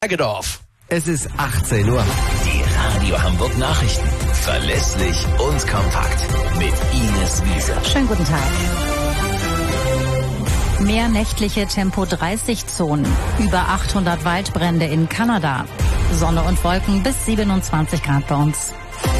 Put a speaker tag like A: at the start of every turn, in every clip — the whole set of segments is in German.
A: Bergedorf.
B: Es ist 18 Uhr.
C: Die Radio Hamburg Nachrichten. Verlässlich und kompakt. Mit Ines Wiese.
D: Schönen guten Tag. Mehr nächtliche Tempo-30-Zonen. Über 800 Waldbrände in Kanada. Sonne und Wolken bis 27 Grad bei uns.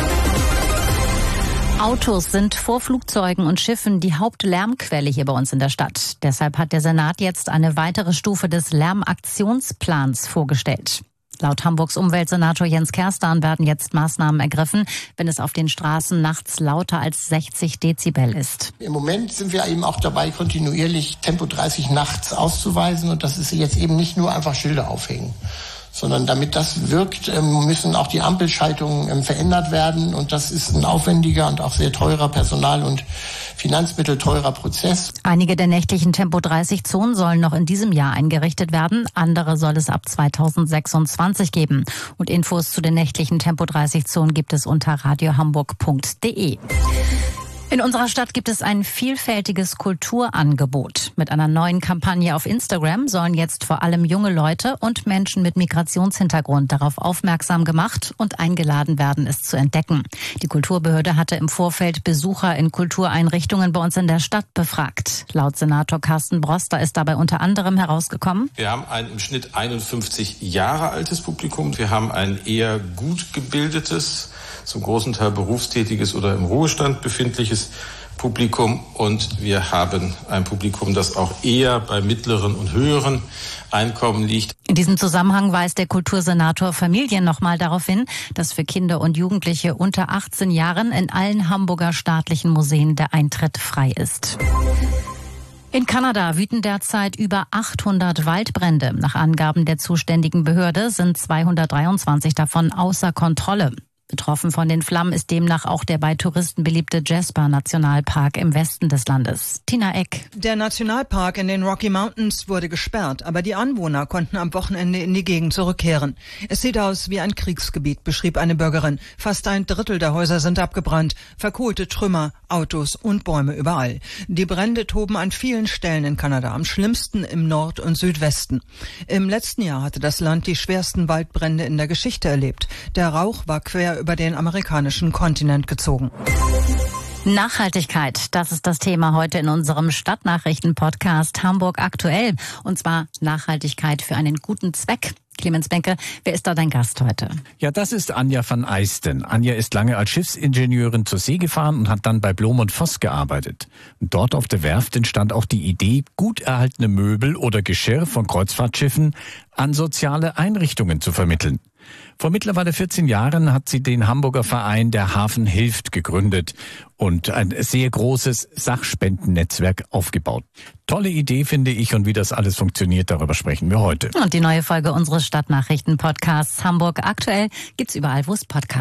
D: Autos sind vor Flugzeugen und Schiffen die Hauptlärmquelle hier bei uns in der Stadt. Deshalb hat der Senat jetzt eine weitere Stufe des Lärmaktionsplans vorgestellt. Laut Hamburgs Umweltsenator Jens Kerstan werden jetzt Maßnahmen ergriffen, wenn es auf den Straßen nachts lauter als 60 Dezibel ist.
E: Im Moment sind wir eben auch dabei, kontinuierlich Tempo 30 nachts auszuweisen. Und das ist jetzt eben nicht nur einfach Schilder aufhängen, sondern damit das wirkt, müssen auch die Ampelschaltungen verändert werden. Und das ist ein aufwendiger und auch sehr teurer Personal- und finanzmittelteurer Prozess.
D: Einige der nächtlichen Tempo-30-Zonen sollen noch in diesem Jahr eingerichtet werden. Andere soll es ab 2026 geben. Und Infos zu den nächtlichen Tempo-30-Zonen gibt es unter radiohamburg.de. In unserer Stadt gibt es ein vielfältiges Kulturangebot. Mit einer neuen Kampagne auf Instagram sollen jetzt vor allem junge Leute und Menschen mit Migrationshintergrund darauf aufmerksam gemacht und eingeladen werden, es zu entdecken. Die Kulturbehörde hatte im Vorfeld Besucher in Kultureinrichtungen bei uns in der Stadt befragt. Laut Senator Carsten Broster ist dabei unter anderem herausgekommen:
F: Wir haben ein im Schnitt 51 Jahre altes Publikum. Wir haben ein eher gut gebildetes, zum großen Teil berufstätiges oder im Ruhestand befindliches Publikum, und wir haben ein Publikum, das auch eher bei mittleren und höheren Einkommen liegt.
D: In diesem Zusammenhang weist der Kultursenator Familien nochmal darauf hin, dass für Kinder und Jugendliche unter 18 Jahren in allen Hamburger staatlichen Museen der Eintritt frei ist. In Kanada wüten derzeit über 800 Waldbrände. Nach Angaben der zuständigen Behörde sind 223 davon außer Kontrolle. Betroffen von den Flammen ist demnach auch der bei Touristen beliebte Jasper-Nationalpark im Westen des Landes. Tina Eck.
G: Der Nationalpark in den Rocky Mountains wurde gesperrt, aber die Anwohner konnten am Wochenende in die Gegend zurückkehren. Es sieht aus wie ein Kriegsgebiet, beschrieb eine Bürgerin. Fast ein Drittel der Häuser sind abgebrannt, verkohlte Trümmer, Autos und Bäume überall. Die Brände toben an vielen Stellen in Kanada, am schlimmsten im Nord- und Südwesten. Im letzten Jahr hatte das Land die schwersten Waldbrände in der Geschichte erlebt. Der Rauch war quer über den amerikanischen Kontinent gezogen.
D: Nachhaltigkeit, das ist das Thema heute in unserem Stadtnachrichten-Podcast Hamburg aktuell. Und zwar Nachhaltigkeit für einen guten Zweck. Clemens Benke, wer ist da dein Gast heute?
H: Ja, das ist Anja van Eisten. Anja ist lange als Schiffsingenieurin zur See gefahren und hat dann bei Blom und Voss gearbeitet. Und dort auf der Werft entstand auch die Idee, gut erhaltene Möbel oder Geschirr von Kreuzfahrtschiffen an soziale Einrichtungen zu vermitteln. Vor mittlerweile 14 Jahren hat sie den Hamburger Verein Der Hafen hilft gegründet und ein sehr großes Sachspendennetzwerk aufgebaut. Tolle Idee, finde ich, und wie das alles funktioniert, darüber sprechen wir heute.
D: Und die neue Folge unseres Stadtnachrichten-Podcasts Hamburg aktuell gibt's überall, wo es Podcasts